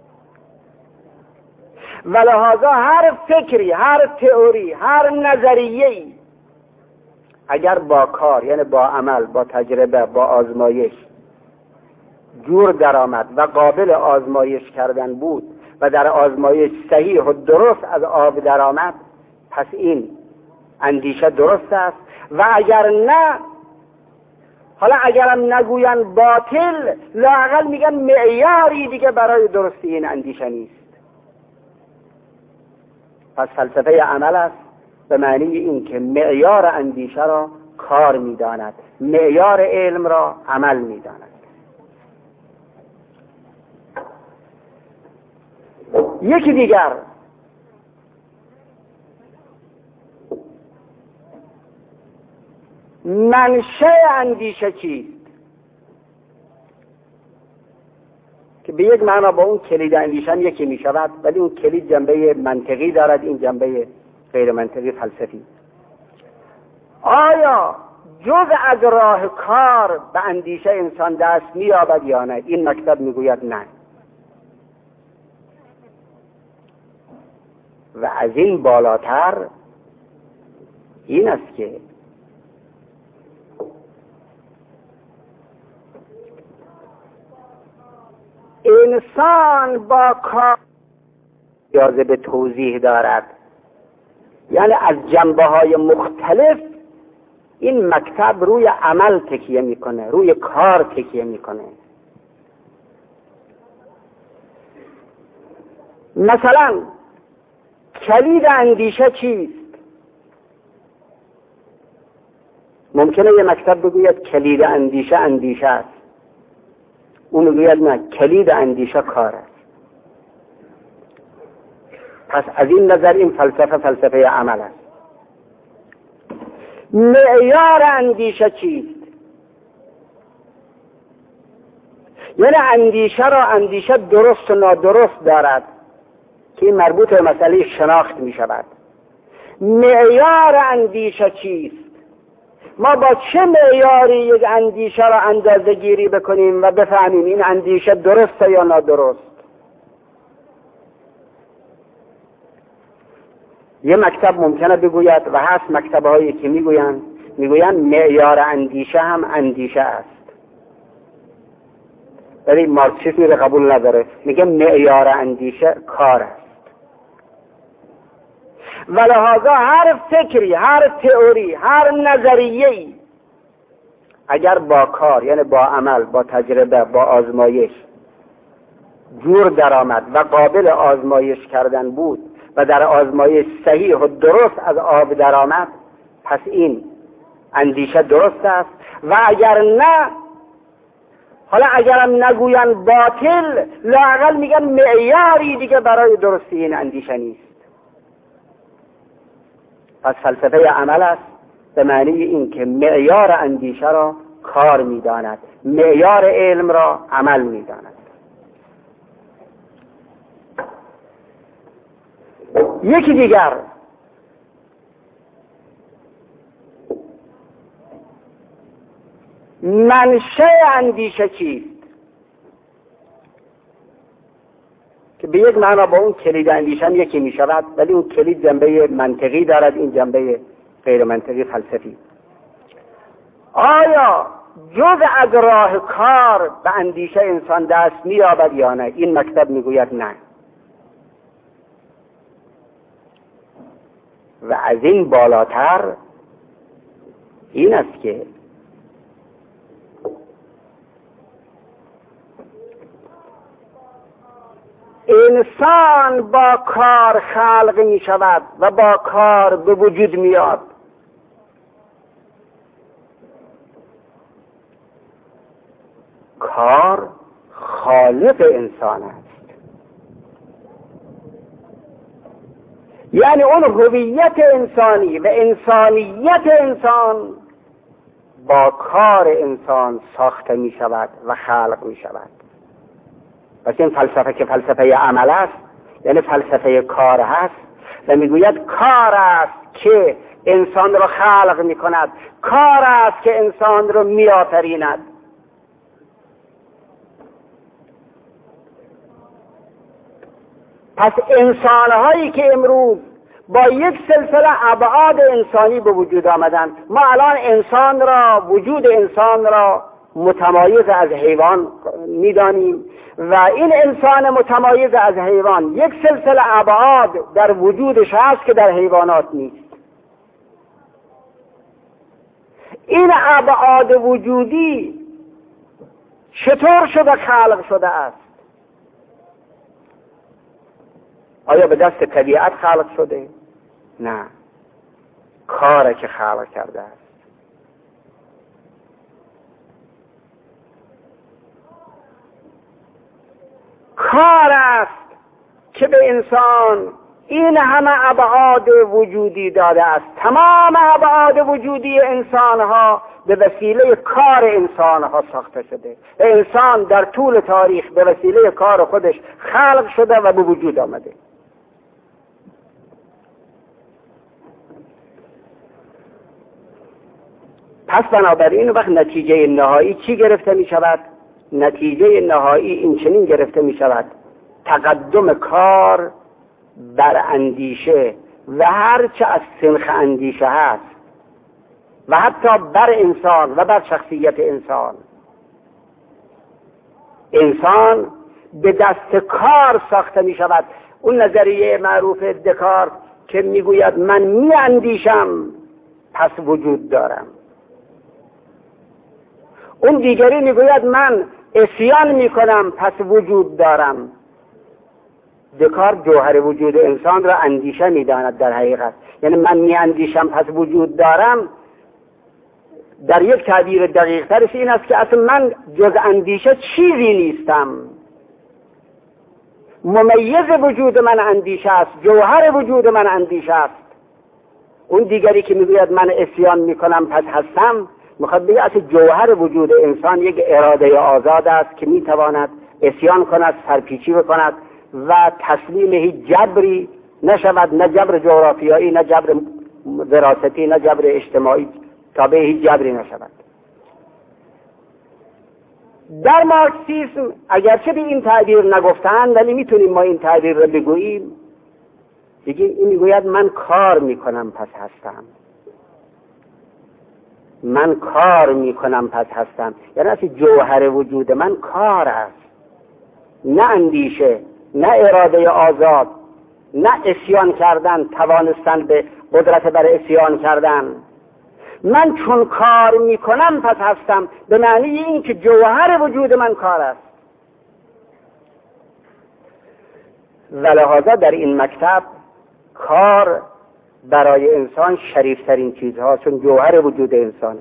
و لحاظا هر فکری، هر تئوری، هر نظریه‌ای اگر با کار، یعنی با عمل، با تجربه، با آزمایش جور درآمد و قابل آزمایش کردن بود و در آزمایش صحیح و درست از آب درآمد، پس این اندیشه درست است. و اگر نه، حالا اگرم نگوین باطل، لااقل میگن معیاری دیگه برای درستی این اندیشه نیست. پس فلسفه عمل است به معنی این که معیار اندیشه را کار میداند، معیار علم را عمل میداند. یکی دیگر منشأ اندیشه چیست؟ که به یک معنا با اون کلید اندیشه یکی می شود، ولی اون کلید جنبه منطقی دارد، این جنبه غیر منطقی فلسفی. آیا جز از راه کار به اندیشه انسان دست می یابد یا نه؟ این مکتب می گوید نه. و از این بالاتر این است که انسان با کار اجازه به توضیح دارد، یعنی از جنبه های مختلف این مکتب روی عمل تکیه میکنه، روی کار تکیه میکنه. مثلا کلید اندیشه چیست؟ ممکنه یه مکتب بگوید کلید اندیشه اندیشه است، اون میگوید نه، کلید اندیشه کار است. پس از این نظر این فلسفه فلسفه عمل است. معیار اندیشه چیست؟ یعنی اندیشه را اندیشه درست و نادرست دارد که این مربوط به مسئله شناخت می شود. معیار اندیشه چیست؟ ما با چه معیاری یک اندیشه را اندازه گیری بکنیم و بفهمیم این اندیشه درسته یا نادرست؟ یه مکتب ممکنه بگوید و هست مکتب هایی که میگویند میگویند معیار اندیشه هم اندیشه است، ولی مارکسیسم رو قبول نداره، میگه معیار اندیشه کار است. و لحاظا هر فکری، هر تئوری، هر نظریه‌ای اگر با کار، یعنی با عمل، با تجربه، با آزمایش جور درآمد و قابل آزمایش کردن بود و در آزمایش صحیح و درست از آب درآمد، پس این اندیشه درست است. و اگر نه، حالا اگرم نگوین باطل، لااقل میگن معیاری دیگه برای درستی این اندیشه نیست. پس فلسفه عمل است به معنی این که معیار اندیشه را کار میداند، معیار علم را عمل میداند. یکی دیگر منشأ اندیشه چیست؟ که به یک معنا با اون کلید اندیشه یکی می شود، ولی اون کلید جنبه منطقی دارد، این جنبه غیر منطقی فلسفی. آیا جز از راه کار به اندیشه انسان دست می یابد یا نه؟ این مکتب می گوید نه. و از این بالاتر این است که انسان با کار خلق می شود و با کار به وجود میاد. کار خالق انسان است، یعنی اون هویت انسانی و انسانیت انسان با کار انسان ساخته می شود و خلق می شود. پس این فلسفه که فلسفه عمل است، یعنی فلسفه کار هست و میگوید کار است که انسان را خلق می کند، کار است که انسان را می آفریند. پس انسانهایی که امروز با یک سلسله ابعاد انسانی به وجود آمدند، ما الان انسان را، وجود انسان را متمایز از حیوان می‌دانیم و این انسان متمایز از حیوان یک سلسله ابعاد در وجودش هست که در حیوانات نیست. این ابعاد وجودی چطور شده خلق شده است؟ آیا به دست طبیعت خلق شده؟ نه، کاره که خلق کرده است. کار است که به انسان این همه ابعاد وجودی داده است. تمام ابعاد وجودی انسان ها به وسیله کار انسان ها ساخته شده و انسان در طول تاریخ به وسیله کار خودش خلق شده و به وجود آمده. پس بنابراین وقت نتیجه نهایی چی گرفته می شود؟ نتیجه نهایی این چنین گرفته می شود: تقدم کار بر اندیشه و هرچه از سنخ اندیشه هست و حتی بر انسان و بر شخصیت انسان. انسان به دست کار ساخته می شود. اون نظریه معروف دکارت که می گوید من می اندیشم پس وجود دارم. اون دیگری می گوید من عصیان می کنم پس وجود دارم. دکارت جوهر وجود انسان را اندیشه می داند در حقیقت. یعنی من می اندیشم پس وجود دارم، در یک تعبیر دقیق ترش این است که اصلا من جز اندیشه چیزی نیستم. ممیز وجود من اندیشه است، جوهر وجود من اندیشه است. اون دیگری که می گوید من عصیان می کنم پس هستم، میخواد بگه اصلا جوهر وجود انسان یک اراده آزاد است که میتواند عصیان کند، سرپیچی بکند و تسلیم هیچ جبری نشود، نه جبر جغرافیایی، نه جبر وراثتی، نه جبر اجتماعی، تابع هیچ جبری نشود. در مارکسیسم اگرچه به این تعبیر نگفتند ولی میتونیم ما این تعبیر رو بگوییم. دیگه این میگوید من کار میکنم پس هستم. من کار میکنم پس هستم، یعنی اصلا جوهر وجود من کار است، نه اندیشه، نه اراده آزاد، نه عصیان کردن، توانستن به قدرت بر عصیان کردن. من چون کار میکنم پس هستم، به معنی این که جوهر وجود من کار است. ولهذا در این مکتب کار برای انسان شریفترین چیزها، چون جوهر وجود انسانه.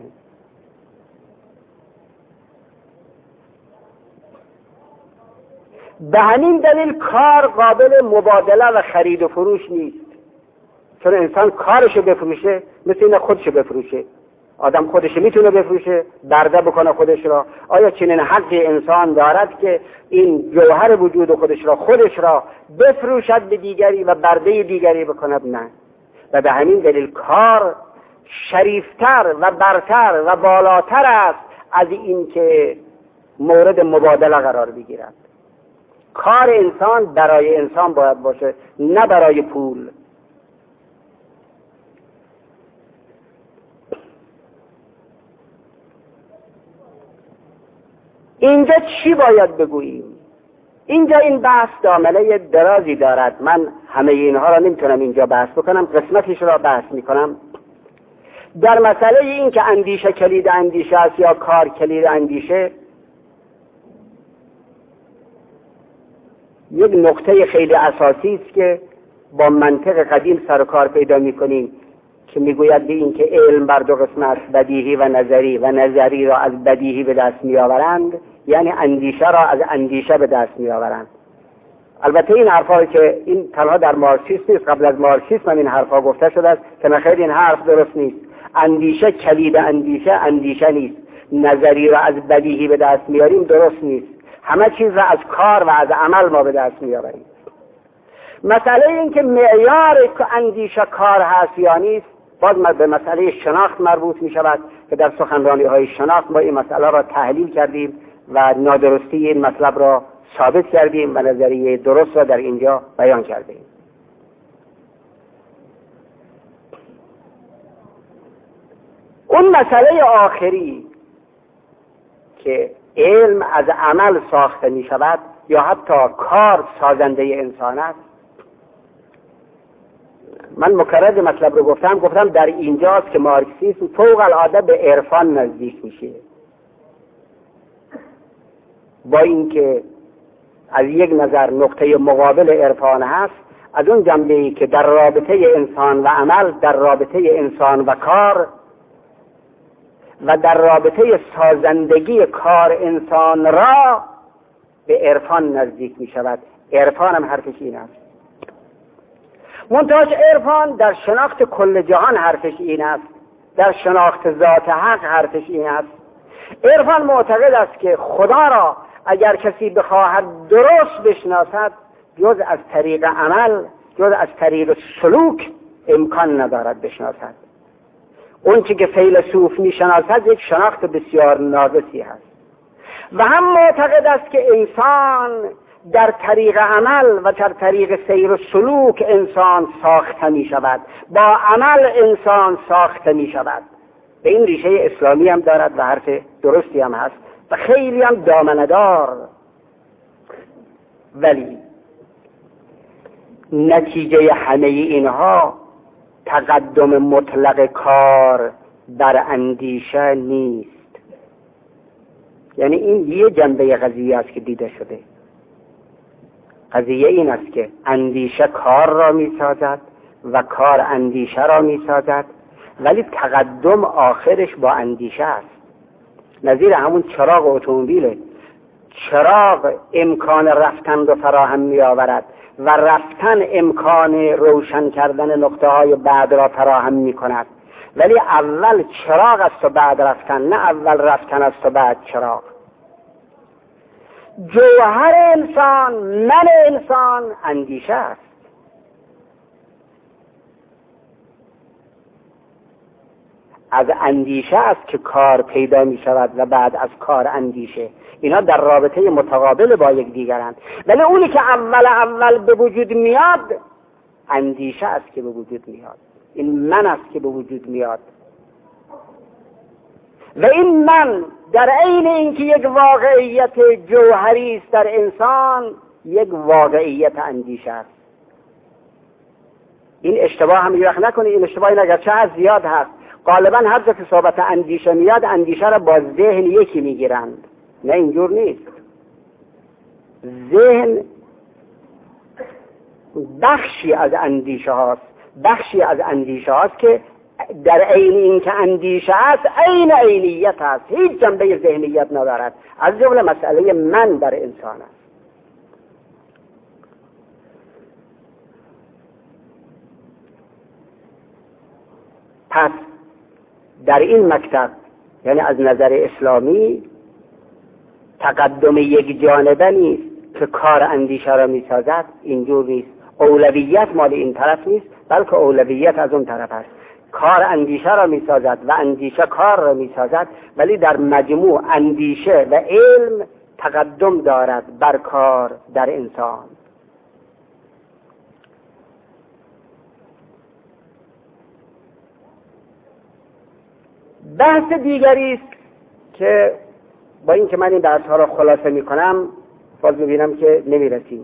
به همین دلیل کار قابل مبادله و خرید و فروش نیست، چون انسان کارشو بفروشه مثل این خودشو بفروشه. آدم خودشو میتونه بفروشه، برده بکنه خودش را. آیا چنین حقی انسان دارد که این جوهر وجود خودش را خودش را بفروشد به دیگری و برده دیگری بکند؟ نه. و به همین دلیل کار شریفتر و برتر و بالاتر است از این که مورد مبادله قرار بگیرد. کار انسان برای انسان باید باشه، نه برای پول. اینجا چی باید بگوییم؟ اینجا این بحث دامنه درازی دارد. من همه اینها را نمیتونم اینجا بحث بکنم، قسمتش را بحث میکنم. در مسئله این که اندیشه کلید اندیشه است یا کار کلید اندیشه، یک نقطه خیلی اساسی است که با منطق قدیم سر و کار پیدا میکنیم که میگوید به این که علم بر دو قسم است، بدیهی و نظری، و نظری را از بدیهی به دست میآورند، یعنی اندیشه را از اندیشه به دست میآورند. البته این حرفا که این تنها در مارکسیسم نیست، قبل از مارکسیسم هم این حرفا گفته شده است که نخیر این حرف درست نیست. اندیشه کلید اندیشه اندیشه نیست. نظری را از بدیهی به دست میاریم درست نیست. همه چیز را از کار و از عمل ما به دست میآوریم. مسئله این که معیار اندیشه کار هست یا نیست باز به مسئله شناخت مربوط می شود که در سخنرانی های شناخت ما این مسئله را تحلیل کردیم و نادرستی این مطلب را ثابت کردیم و نظریه درست را در اینجا بیان کردیم. اون مسئله آخری که علم از عمل ساخته می شود یا حتی کار سازنده انسان است، من مکرر مطلب رو گفتم گفتم در اینجاست که مارکسیسم فوق العاده به عرفان نزدیک میشه، با اینکه از یک نظر نقطه مقابل عرفان هست، از اون جنبه‌ای که در رابطه انسان و عمل، در رابطه انسان و کار و در رابطه سازندگی کار انسان را به عرفان نزدیک می شود. عرفان هم حرفش این است. منتهاش عرفان در شناخت کل جهان حرفش این است، در شناخت ذات حق حرفش این است. عرفان معتقد است که خدا را اگر کسی بخواهد درست بشناسد، جز از طریق عمل، جز از طریق سلوک امکان ندارد بشناسد. اون چی که فیلسوف میشناسد یک شناخت بسیار ناقصی هست. و هم معتقد است که انسان در طریق عمل و در طریق سیر و سلوک انسان ساخته می شود، با عمل انسان ساخته می شود. به این ریشه اسلامی هم دارد و حرف درستی هم هست و خیلی هم دامنه‌دار. ولی نتیجه همه اینها تقدم مطلق کار در اندیشه نیست. یعنی این یه جنبه قضیه است که دیده شده. قضیه این است که اندیشه کار را می سازد و کار اندیشه را می سازد، ولی تقدم آخرش با اندیشه است. نظیر همون چراغ اتومبیله. چراغ امکان رفتن رو فراهم می آورد و رفتن امکان روشن کردن نقطه های بعد را فراهم می کند، ولی اول چراغ است و بعد رفتن، نه اول رفتن است و بعد چراغ. جوهر انسان، من انسان اندیشه است. از اندیشه است که کار پیدا می شود و بعد از کار اندیشه. اینا در رابطه متقابل با یک دیگرند، ولی اونی که اول اول به وجود میاد اندیشه است که به وجود میاد. این من است که به وجود میاد و این من در عین اینکه یک واقعیت جوهری است در انسان، یک واقعیت اندیشه است. این اشتباه هم یوخ نکنید. این اشتباهی اگرچه از زیاد هست، غالبا هر جا که صحبت اندیشه میاد اندیشه را با ذهن یکی میگیرند. نه، اینجور نیست. ذهن بخشی از اندیشه هاست، بخشی از اندیشه هاست که در عین این که اندیشه است عین عینیت است، هیچ جنبه ذهنیت ندارد. از جمله مسئله من در انسان است. پس در این مکتب، یعنی از نظر اسلامی، تقدم یک جانبه نیست که کار اندیشه را می سازد. اینجور نیست. اولویت مال این طرف نیست، بلکه اولویت از اون طرف است. کار اندیشه را می سازد و اندیشه کار را می سازد، ولی در مجموع اندیشه و علم تقدم دارد بر کار در انسان. بحث دیگری است که با این که من این بحث ها را خلاصه می کنم باز می بینم که نمی رسیم.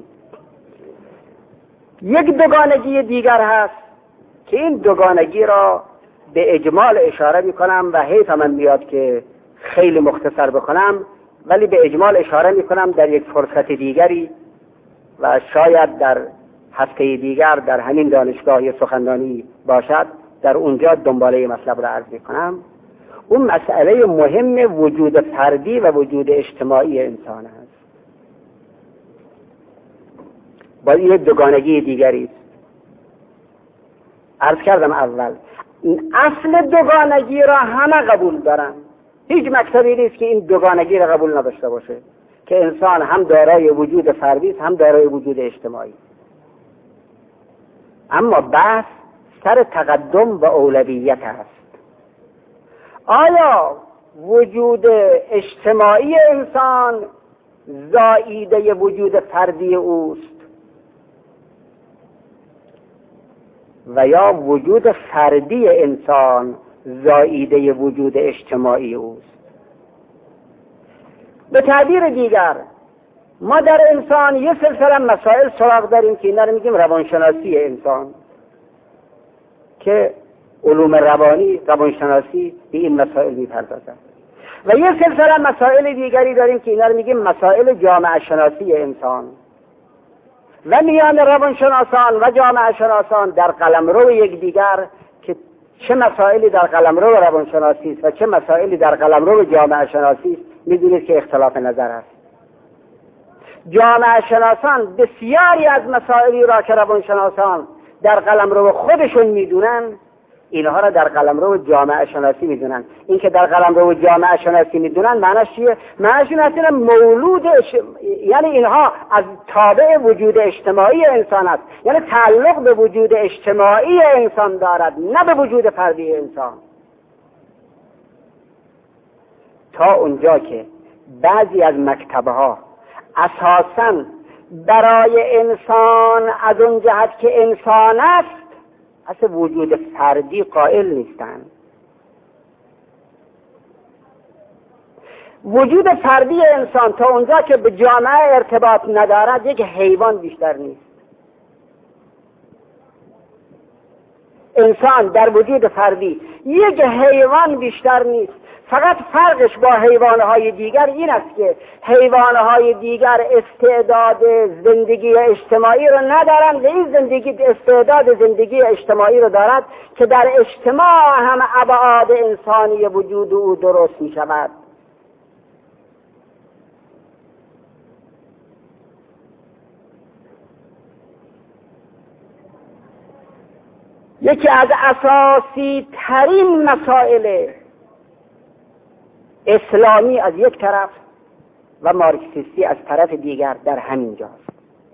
یک دوگانگی دیگر هست که این دوگانگی را به اجمال اشاره می کنم و حیف من میاد که خیلی مختصر بکنم، ولی به اجمال اشاره می کنم در یک فرصت دیگری و شاید در هفته دیگر در همین دانشگاه سخنرانی باشد، در اونجا دنباله مطلب را عرض می کنم. اون مسئله مهم وجود فردی و وجود اجتماعی انسان است. با این دوگانگی دیگری است. عرض کردم اول اصل دوگانگی را همه قبول دارن. هیچ مکتبی نیست که این دوگانگی را قبول نداشته باشه که انسان هم دارای وجود فردی است هم دارای وجود اجتماعی. اما بحث سر تقدم و اولویت است. آیا وجود اجتماعی انسان زائیده وجود فردی اوست و یا وجود فردی انسان زائیده وجود اجتماعی اوست؟ به تعبیر دیگر ما در انسان یه سلسله مسائل سراغ داریم که اینا رو میگیم روانشناسی انسان. که علوم روانی، روانشناسی به این مسائل میپردازند. و یه سلسله مسائل دیگری داریم که اینا رو میگیم مسائل جامعه شناسی انسان. و میان روانشناسان و جامعه شناسان در قلمرو یکدیگر که چه مسائلی در قلمرو روانشناسی است و چه مسائلی در قلمرو جامعه شناسی است، میدونید که اختلاف نظر است. جامعه شناسان بسیاری از مسائلی را که روانشناسان در قلمرو خودشون میدونن، اینها را در قلمرو جامعه شناسی میدونن. این که در قلمرو جامعه شناسی میدونن معناش چیه؟ معناش این است مولود اش... یعنی اینها از تابع وجود اجتماعی انسان است، یعنی تعلق به وجود اجتماعی انسان دارد، نه به وجود فردی انسان. تا اونجا که بعضی از مکتبها اساساً برای انسان از اون جهت که انسان است اصلا وجود فردی قائل نیستند. وجود فردی انسان تا اونجا که به جامعه ارتباط ندارد یک حیوان بیشتر نیست. انسان در وجود فردی یک حیوان بیشتر نیست. فقط فرقش با حیوانهای دیگر این است که حیوانهای دیگر استعداد زندگی اجتماعی رو ندارند و این زندگی استعداد زندگی اجتماعی رو دارد که در اجتماع هم ابعاد انسانی وجود او درست می شود. یکی از اساسی ترین مسائل اسلامی از یک طرف و مارکسیستی از طرف دیگر در همین جاست.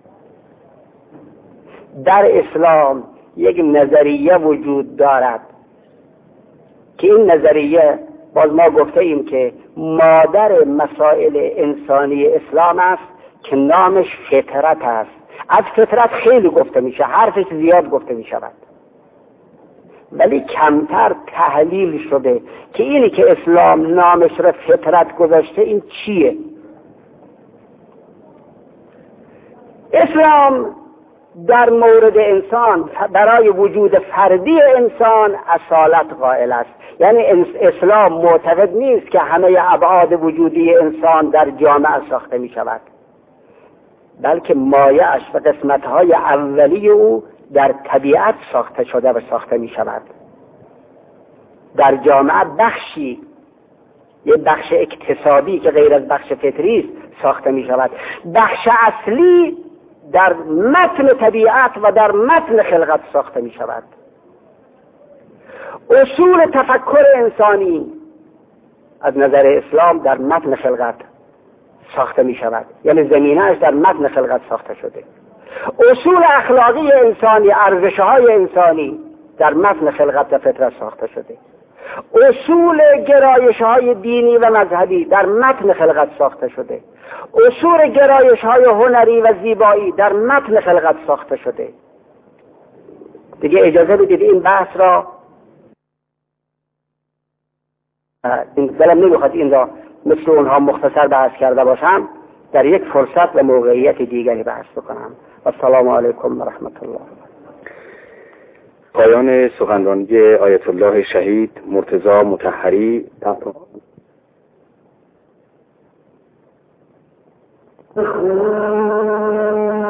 در اسلام یک نظریه وجود دارد که این نظریه باز ما گفته ایم که مادر مسائل انسانی اسلام است که نامش فطرت است. از فطرت خیلی گفته میشه، حرفش زیاد گفته میشود، ولی کمتر تحلیل شده که اینی که اسلام نامش را فطرت گذاشته این چیه. اسلام در مورد انسان برای وجود فردی انسان اصالت قائل است. یعنی اسلام معتقد نیست که همه ابعاد وجودی انسان در جامعه ساخته می شود، بلکه مایه‌اش و قسمت‌های اولی او در طبیعت ساخته شده و ساخته می شود. در جامعه بخشی، یه بخش اکتسابی که غیر از بخش فطری است ساخته می شود. بخش اصلی در متن طبیعت و در متن خلقت ساخته می شود. اصول تفکر انسانی از نظر اسلام در متن خلقت ساخته می شود، یعنی زمینه‌اش در متن خلقت ساخته شده. اصول اخلاقی انسانی، ارزش‌های انسانی در متن خلقت و فطرت ساخته شده. اصول گرایش‌های دینی و مذهبی در متن خلقت ساخته شده. اصول گرایش‌های هنری و زیبایی در متن خلقت ساخته شده. دیگه اجازه بدید این بحث را، این دلم نمیخواد این را مثل اونها مختصر بحث کرده باشم، در یک فرصت و موقعیت دیگری بحث بکنم. السلام علیکم و رحمت الله. پایان سخنرانی آیت الله شهید مرتضی مطهری. تحت